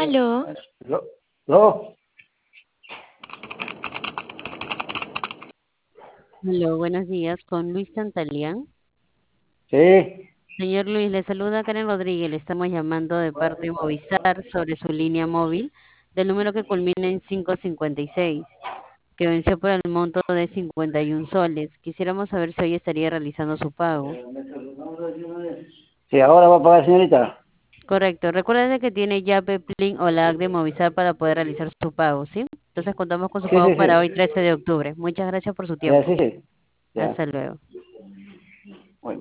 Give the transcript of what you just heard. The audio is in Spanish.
Aló, ¿Lo? ¿Lo? Hola, buenos días, con Luis Santalián. Sí. Señor Luis, le saluda Karen Rodríguez. Le estamos llamando de parte de Movistar sobre su línea móvil del número que culmina en 556, que venció por el monto de 51 soles. Quisiéramos saber si hoy estaría realizando su pago. Sí, ahora va a pagar, señorita. Correcto. Recuerde que tiene ya Plin o la app de Movistar para poder realizar su pago, ¿sí? Entonces contamos con su Sí, pago sí, para sí. hoy 13 de octubre. Muchas gracias por su Ya, tiempo. sí, sí. Ya. Hasta luego.